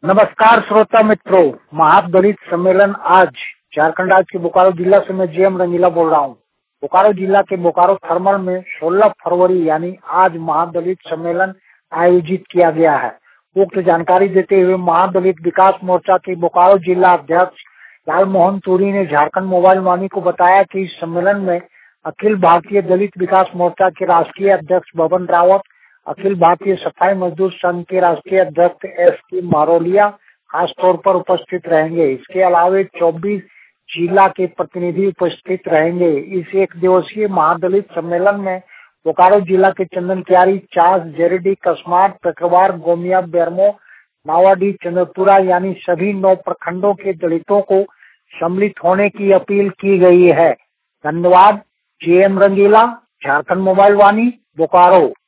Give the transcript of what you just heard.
नमस्कार श्रोता मित्रों, महादलित सम्मेलन आज झारखंड राज्य के बोकारो जिला से मैं जेएम रंगीला बोल रहा हूँ। बोकारो जिला के बोकारो थर्मल में 16 फरवरी यानी आज महादलित सम्मेलन आयोजित किया गया है। उक्त जानकारी देते हुए महादलित विकास मोर्चा के बोकारो जिला अध्यक्ष लाल मोहन तुरी ने झारखंड मोबाइल वाणी को बताया कि इस सम्मेलन में अखिल भारतीय दलित विकास मोर्चा के राष्ट्रीय अध्यक्ष बबन रावत, अखिल भारतीय सफाई मजदूर संघ के राष्ट्रीय अध्यक्ष एस.के. मारोलिया खास तौर पर उपस्थित रहेंगे। इसके अलावा 24 जिला के प्रतिनिधि उपस्थित रहेंगे। इस एक दिवसीय महादलित सम्मेलन में बोकारो जिला के चंदन क्यारी, चास, जेरेडी, कसमार, पेकरवार, गोमिया, बेरमो, नावाडी, चंद्रपुरा यानी सभी 9 प्रखंडों के दलितों को सम्मिलित होने की अपील की गई है। धन्यवाद। JM Rangeela, Jharkhand mobile Vani, Bokaro.